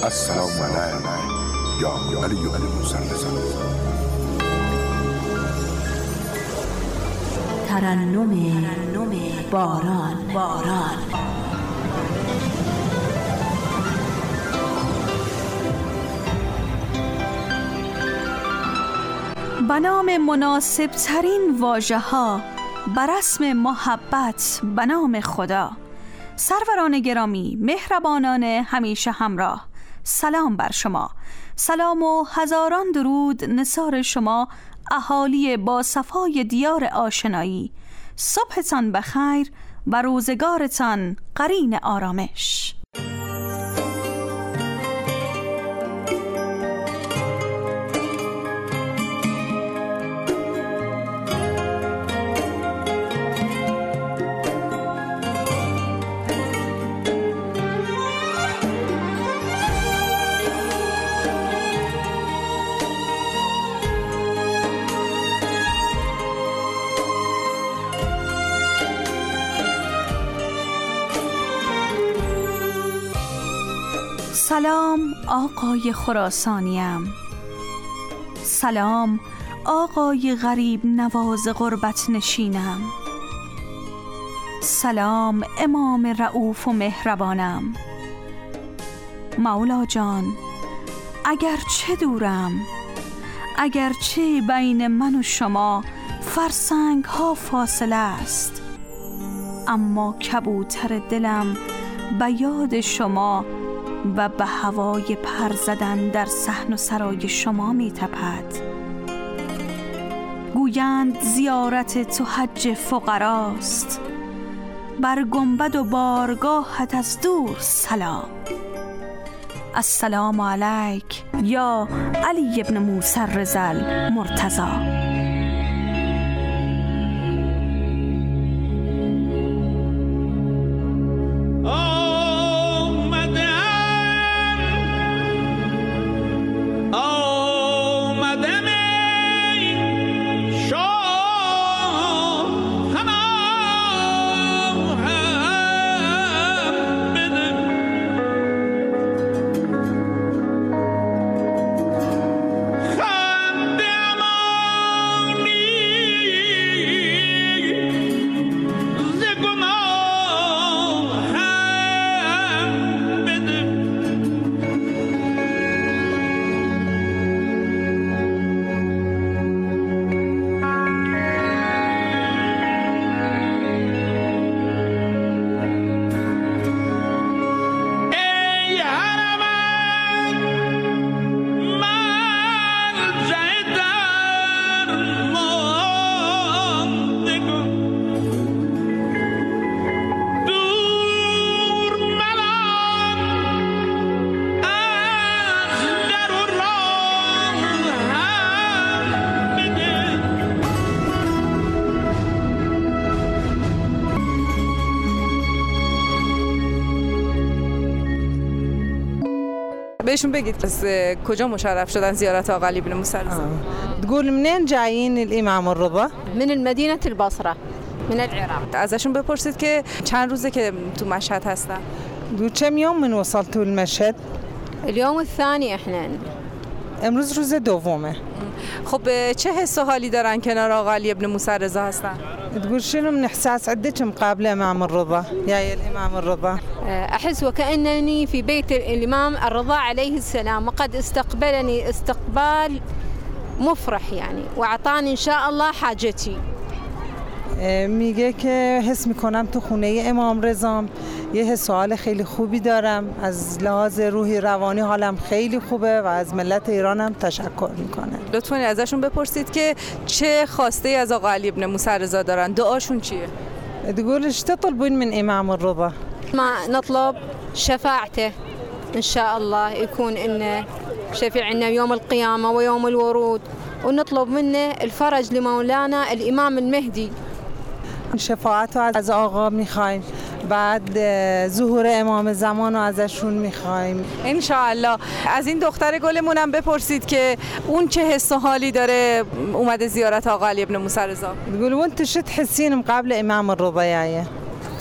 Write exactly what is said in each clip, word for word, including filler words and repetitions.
السلام علیک یا علی ابن موسی الرضا. ترنم باران باران به نام مناسب ترین واژه ها بر اسم محبت به نام خدا. سروران گرامی، مهربانان همیشه همراه، سلام بر شما. سلام و هزاران درود نثار شما اهالی با صفای دیار آشنایی. صبحتان بخیر و روزگارتان قرین آرامش. سلام آقای خراسانیم، سلام آقای غریب نواز غربت نشینم، سلام امام رؤوف و مهربانم. مولا جان اگر چه دورم، اگر چه بین من و شما فرسنگ ها فاصله است، اما کبوتر دلم به یاد شما و به هوای پر زدن در صحن و سرای شما می تپد. گویند زیارت تو حج فقراست، بر گنبد و بارگاهت از دور سلام. السلام علیک یا علی ابن موسی الرضا المرتضی. بهشون بگید از کجا مشرف شدن زیارت آقا علی بن موسی الرضا؟ تقول منين جايين الإمام الرضا؟ من المدينة البصرة من العراق. ازشون بپرسید که چند روزه که تو مشهد هستن؟ دو كم يوم من وصلتوا المشهد؟ اليوم الثاني احنا. امروز روز دومه. خب چه حس و حالی دارن کنار آقا علی بن موسی الرضا هستن؟ تقول شنو من إحساس عندك مقابل إمام الرضا يا الإمام الرضا؟ أحس وكأنني في بيت الإمام الرضا عليه السلام، وقد استقبلني استقبال مفرح يعني، وأعطاني إن شاء الله حاجتي. میگه که حس میکنم تو خونه امام رضا یه حس و حال خیلی خوبی دارم، از لحاظ روحی روانی حالم خیلی خوبه و از ملت ایرانم تشکر میکنه. لطفاً ازشون بپرسید که چه خواسته ای از آقا علی بن موسی الرضا دارن، دعاشون چیه؟ تقول ايش تطلبون من امام الرضا؟ ما نطلب شفاعته ان شاء الله، يكون انه شفيع عنا يوم القيامه ويوم الورود، ونطلب منه الفرج لمولانا الامام المهدي. شفاعت رو از آقا میخوایم، بعد ظهور امام زمان رو ازشون میخوایم ان شاء الله. از این دختر گلمون هم بپرسید که اون چه حس و حالی داره اومده زیارت آقا علی بن موسی الرضا. تقول وانت شو تحسين مقابل امام الرضا؟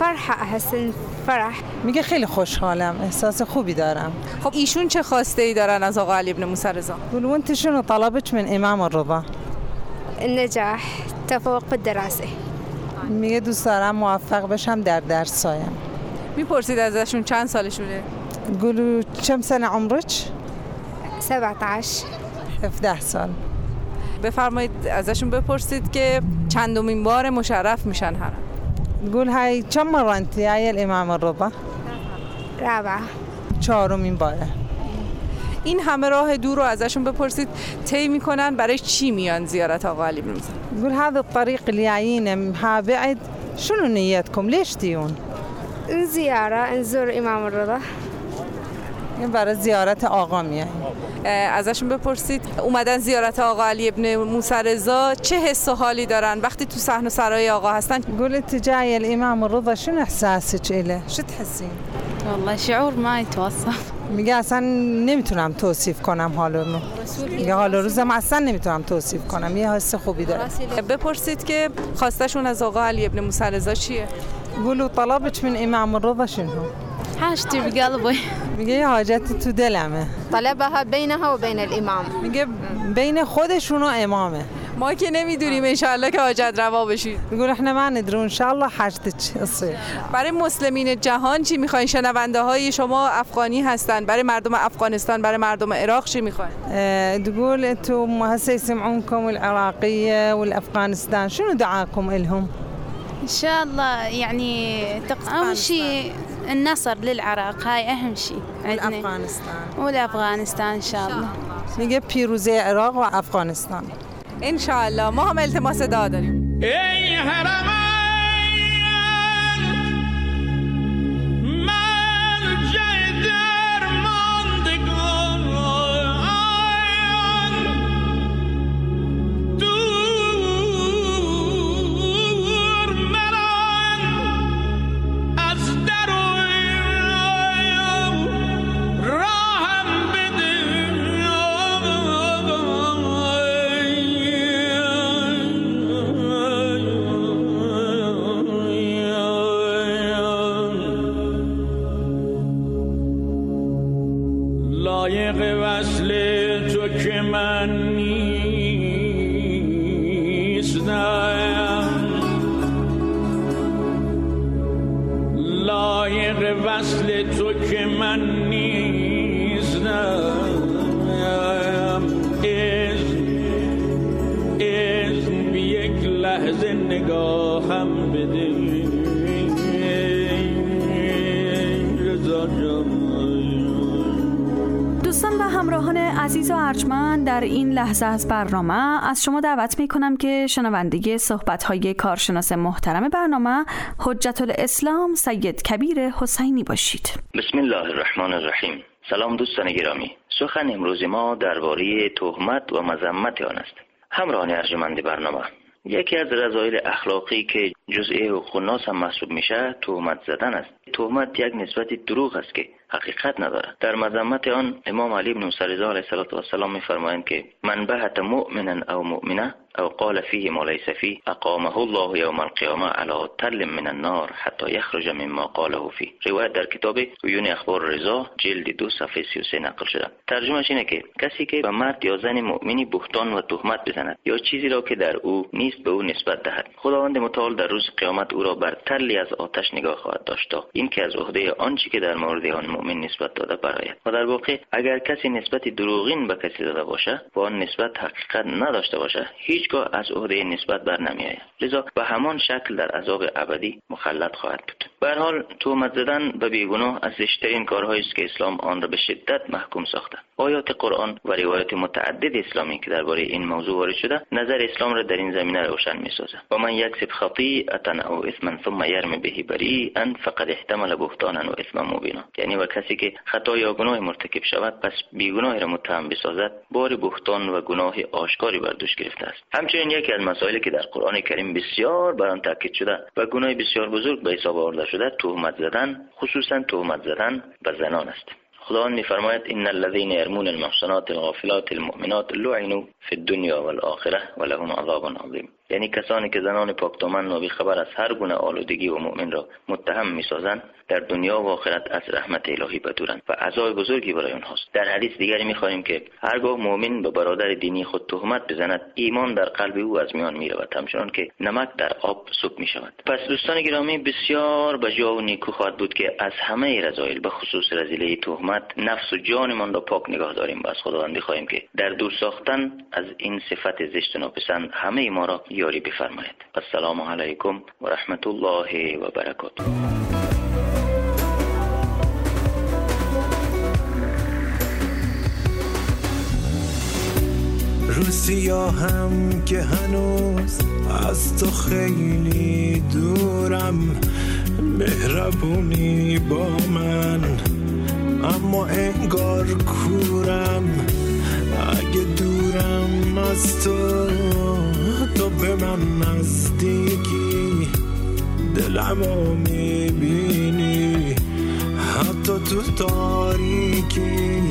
فرحة أحس فرح. میگه خیلی خوشحالم، احساس خوبی دارم. خب ایشون چه خواسته ای دارن از آقا علی ابن موسی رضا؟ قول وانت شنو طلبت من امام الرضا؟ النجاح، تفوق بالدراسة. میگه دوست دارم موفق بشم در درسایم. میپرسید ازشون چند سالشونه؟ قولوا كم سنة عمرك؟ سبعة عشر. هفده سال. بفرمایید ازشون بپرسید که چندمین بار مشرف میشن حرم. قول هاي كم مرة انت جاية الامام الرضا؟ رابعة. چهارمین باره. این همه راه دور رو ازشون بپرسید طی میکنن برای چی میان زیارت آقا علی ابن موسی؟ قول هذا الطريق اللي جايين ها بعد شنو نيتكم؟ ليش تيون؟ زيارة نزور امام الرضا. این برای زیارت آقا میاییم. ازشون بپرسید اومدن زیارت آقا علی ابن موسی رضا چه حس و حالی دارن وقتی تو صحن و سرای آقا هستن؟ قول انت جاية الامام الرضا شنو احساسك له؟ شو تحسين؟ والله شعور ما يتوصف. میگه اصلا نمیتونم توصیف کنم حال رو. میگه حال روزم اصلا نمیتونم توصیف کنم، یه حس خوبی داره. بپرسید که خواستشون از آقا علی ابن موسی رضا چیه؟ قولوا طلبك من امام الرضا شنو؟ حاجتي بقلبي. میگه یه حاجتی تو دلمه. طلبها بينها وبين الإمام. میگه بین خودشون و امامه. ما که نمیدونیم انشالله که حاجت روا بشید. میگه احنا ما ندري ان شاء الله حاجتك تصير. برای مسلمین جهان چی میخواین؟ شنونده های شما افغانی هستن، برای مردم افغانستان، برای مردم عراق چی میخواین؟ تقول انتم هسه يسمعونكم العراقيه والافغانستان شنو دعاكم لهم؟ إن شاء الله يعني أول شيء النصر للعراق، هاي أهم شيء عندنا. والأفغانستان. والأفغانستان إن شاء الله. میگه پیروزی عراق و افغانستان. انشالله. ما هم التماس دعا داریم. ای حرم دوستان و همراهان عزیز و ارجمند، در این لحظه از برنامه از شما دعوت می کنم که شنونده صحبت‌های کارشناس محترم برنامه حجت الاسلام سید کبیر حسینی باشید. بسم الله الرحمن الرحیم. سلام دوستان گرامی. سخن امروز ما درباره تهمت و مذمت آن است. همراهان ارجمند برنامه، یکی از رذایل اخلاقی که جزئی حقوق الناس هم محسوب میشه تهمت زدن است. تهمت یک نسبت دروغ است که حقیقت نداره. در مذمت آن امام علی بن موسی رضا علیه السلام میفرمایند که من بهت مؤمنا او مؤمنه او قال فيه ما ليس فيه اقامه الله يوم القيامه على تل من النار حتى يخرج مما قاله فيه. روایت در کتاب عیون اخبار رضا جلد دو صفحه سی و سه نقل شده. ترجمهش اینه که کسی که به مرد یا زن مؤمنی بهتان و تهمت بزند یا چیزی را که در او نیست به او نسبت دهد، خداوند متعال در روز قیامت او را بر تلی از آتش نگاه خواهد داشت تا این که از عهده آنچه که در مورد آن مؤمن نسبت داده برآید. و در واقع اگر کسی نسبت دروغین به کسی داده باشه و آن نسبت حقیقت نداشته باشه، هیچگاه از عهده نسبت بر نمیآید. لذا به همان شکل در عذاب ابدی مخلد خواهد بود. به هر حال تهمت زدن به بیگناه از زشترین کارهایی است که اسلام آن را به شدت محکوم ساخته. آیات قرآن و روایات متعدد اسلامی که درباره این موضوع وارد شده نظر اسلام را در این زمینه روشن می‌سازد. و من یکسب خطیئة او اثما ثم یرمی به بریئا فقد احتمل بهتانا و اثما مبینا. یعنی و کسی که خطا یا گناه مرتکب شود پس بیگناه را متهم بسازد، بار بهتان و گناه آشکاری بر دوش گرفته است. همچنین یکی از مسائلی که در قرآن کریم بسیار بر آن تاکید شده و گناه بسیار بزرگ به حساب آورده شده تهمت زدن، خصوصا تهمت زدن به زنان است. خداوند می‌فرماید ان الذين يرمون المحصنات الغافلات المؤمنات لعنوا في الدنيا والآخرة ولهم عذاب عظیم. یعنی کسانی که زنان پاکدامن و بی‌خبر از هر گونه آلودگی و مؤمن را متهم می‌سازند در دنیا و آخرت از رحمت الهی بدورند و عذاب بزرگی برای آنهاست. در حدیث دیگری می‌خوانیم که هرگاه مؤمن به برادر دینی خود تهمت بزند، ایمان در قلب او از میان می‌رود، همچنان که نمک در آب سوپ می‌شود. پس دوستان گرامی، بسیار بجا و نیکو خواهد بود که از همه رذایل به خصوص رذیله تهمت نفس و جانمان را پاک نگاه داریم و از خداوندی خواهیم که در دور ساختن از این صفت زشت و ناپسند همه ما را یاری بفرماید. السلام علیکم و رحمت الله و برکاته. رو سیاهم که هنوز از تو خیلی دورم، مهربونی با من اما انگار کورم. اگه دورم از تو، تو به من نزدیکی، دلمو میبینی حتی تو تاریکی.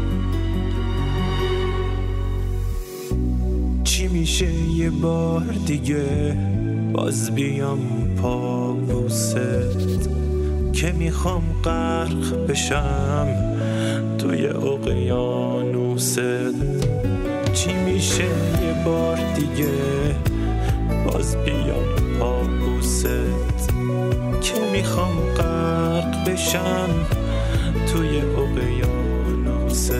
چی میشه یه بار دیگه باز بیام پابوست، که میخوام غرق بشم توی اقیانوست. چی میشه یه بار دیگه باز بیام پابوست، که میخوام غرق بشم توی اقیانوست.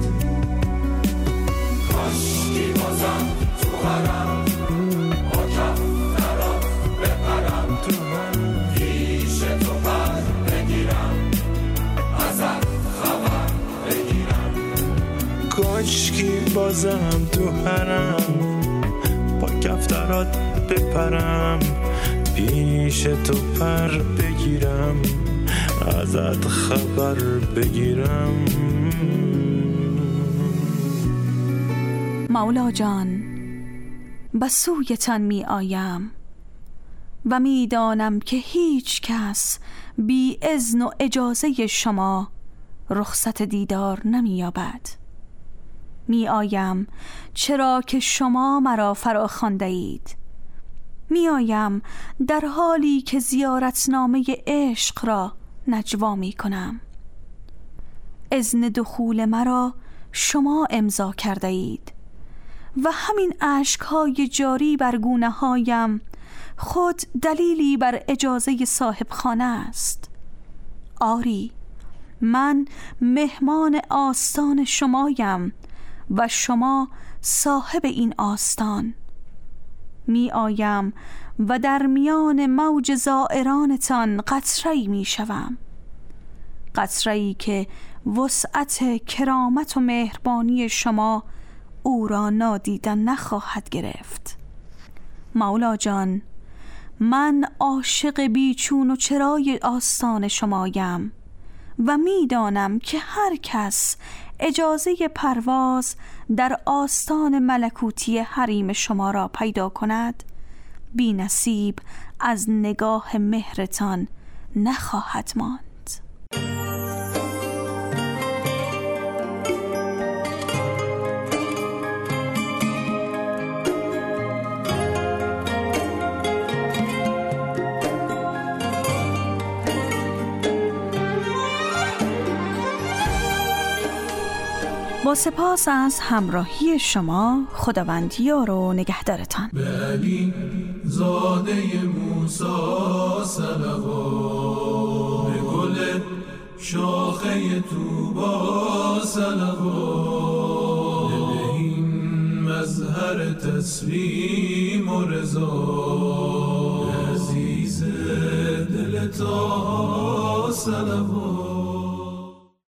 کاشکی بازم تو حرم با کفترات بپرم، تو من پیش تو پر بگیرم، ازت خبر بگیرم. کاشکی بازم تو حرم با کفترات بپرم، پیش تو پر بگیرم، ازت خبر بگیرم. مولا جان، به سویتان می آیم و می دانم که هیچ کس بی اذن و اجازه شما رخصت دیدار نمی یابد. می آیم چرا که شما مرا فرا خوانده اید. می آیم در حالی که زیارتنامه عشق را نجوا می کنم. اذن دخول مرا شما امضا کرده اید و همین اشک‌های جاری بر گونه هایم خود دلیلی بر اجازه صاحب خانه است. آری، من مهمان آستان شمایم و شما صاحب این آستان. می آیم و در میان موج زائرانتان قطره‌ای می شوم، قطره‌ای که وسعت کرامت و مهربانی شما او را نادیده نخواهد گرفت. مولا جان، من عاشق بیچون و چرای آستان شمایم و می دانم که هر کس اجازه پرواز در آستان ملکوتی حریم شما را پیدا کند، بی نصیب از نگاه مهرتان نخواهد ماند. با سپاس از همراهی شما، خداوند یار و نگهدارتان. به علی زاده موسی صلوات، به گل شاخه طوبی صلوات، به این مظهر تسلیم و رضا، عزیز دل طه صلوات.